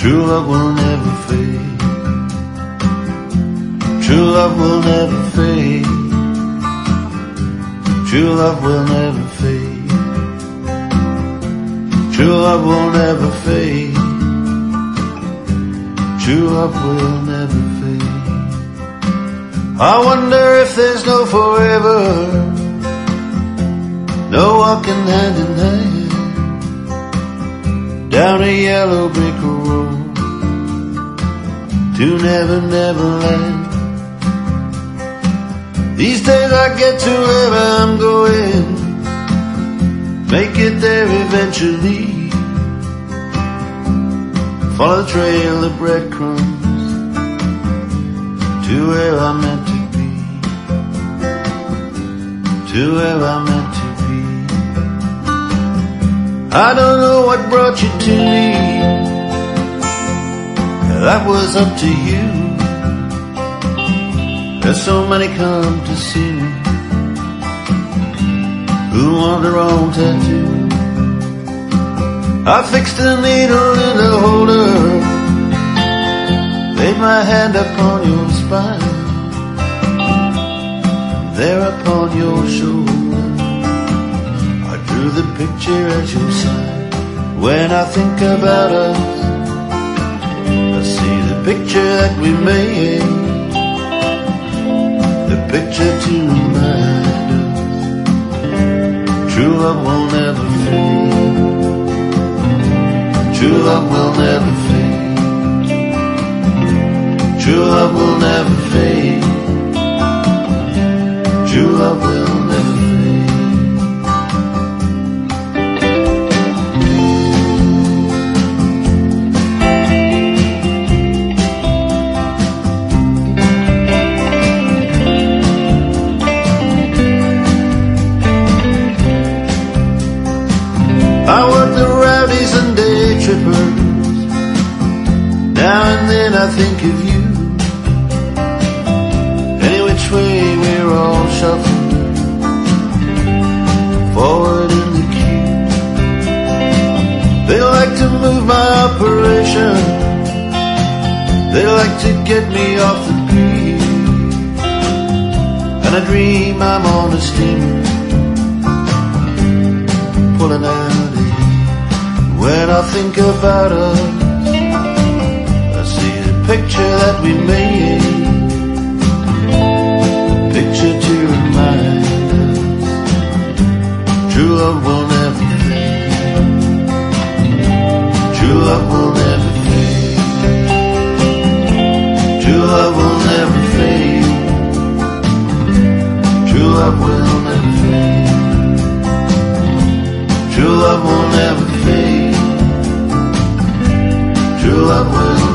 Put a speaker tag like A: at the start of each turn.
A: True love will never fade. True love will never fade. True love will never fade. True love will never fade. True love will never fade. I wonder if there's no forever, no walking hand in hand down a yellow brick road to Never Never Land. These days I get to wherever I'm going, make it there eventually, follow the trail of breadcrumbs to where I'm meant to be, to where I'm meant to be. I don't know what brought you to me, that was up to you. There's so many come to see me who want their own tattoo. I fixed a needle in a holder, laid my hand upon your spine, there upon your shoulder I drew the picture at your side. When I think about us, I see the picture that we made, the picture to remind us true love will never fade. True love will never fade. True love will never fade. True love will never fade. I work the rowdies and day trippers, now and then I think of you. Any which way we're all shuffling forward in the queue. They like to move my operation, they like to get me off the beat, and I dream I'm on a steamer pulling out. When I think about us, I see the picture that we made, the picture to remind us true love will never fade. True love will never fade. True love will never fade. True love will never fade. True love will never fade. True love will